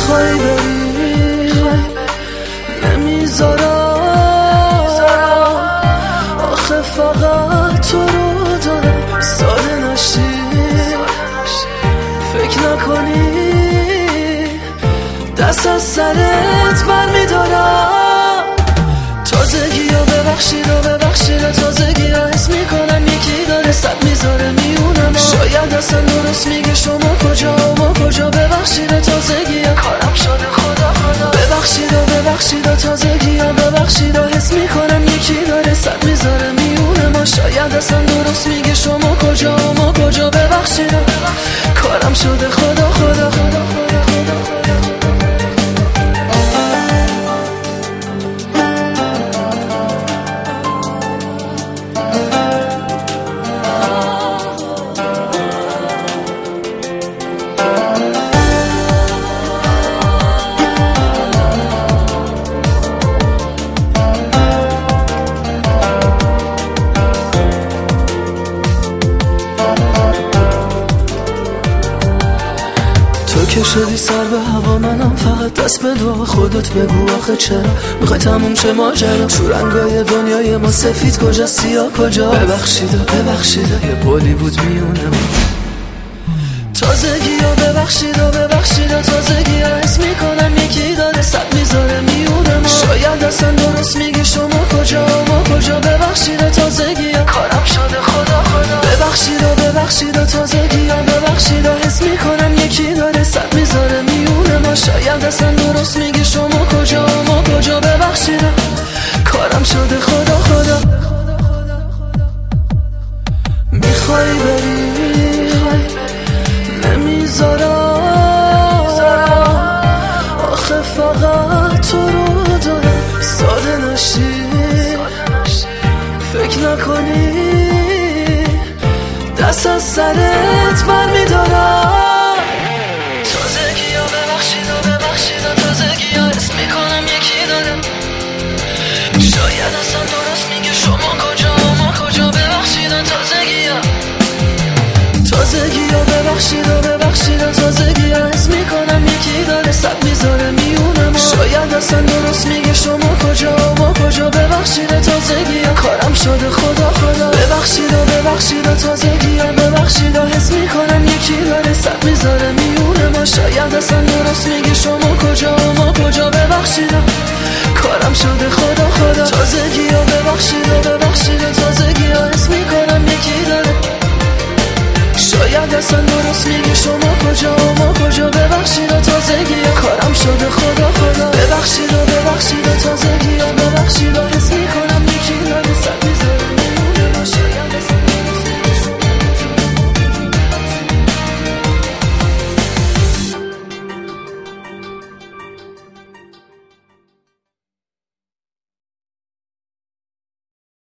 میخوای بری نمیذارم، آخه فقط تو رو دارم. ساده نشی فکر نکنی دست از سرت برمیدارم. تازگی ها ببخشید و ببخشید، تازگی ها حس میکنم یکی داره صد میذاره میونم. شاید اصلا درست میگه شما کجا ما کجا. ببخشید تازگی ها کارم شده خدا خدا. ببخشید و ببخشید تازگی ها ببخشید، حس میکنم یکی داره صد میذاره میونم. شاید اصلا درست میگه شما کجا ما کجا. ببخشید کارم شده خدا خدا خدا خدا خدا خدا. که شدی سر به هوا، منم فقط دست به دعا. خودت بگو آخه چرا میخوای تموم شه ماجرا؟ تو رنگای دنیای ما سفید کجا سیاه کجا؟ ببخشید ببخشید یه بولی بود میونه ما. تازگی ها ببخشید و ببخشید، تازگی ها حس میکنم یکی داره صد میذاره میونه ما. شاید اصلا درست میگه شما کجا ما کجا. ببخشید تازگی ها کارم شده خدا خدا. ببخشید و ببخشید تازگی ها ببخشید، حس میکنم یکی داره صد میذاره میونه ما. شاید اصلا درست میگه شما کجا ما کجا. ببخشید کارم شده خدا خدا. میخوای بری نمیذارم، آخه فقط تو رو دارم. ساده نشی فکر نکنی دست از سرت برمیدارم. تازگی ها ببخشید و ببخشید، تازگی ها حس میکنم یکی دارم. شاید اصلا درست میگه شما کجا ما کجا. ببخشید تازگی ها تازگی ها ببخشید و ببخشید، تازگی ها حس میکنم یکی داره صد میذاره میونه ما. شاید اصلا درست میگه شما کجا ما کجا. ببخشید تازگی ها کارم شده خدا خدا. ببخشید و ببخشید تازگی ها ببخشید، حس میکنم یکی داره صد میذاره میونه ما. شاید اصلا درست میگه شما کجا ما کجا. ببخشید کارم شده خدا خدا. تازگی ها ببخشید و ببخشید، تازگی ها حس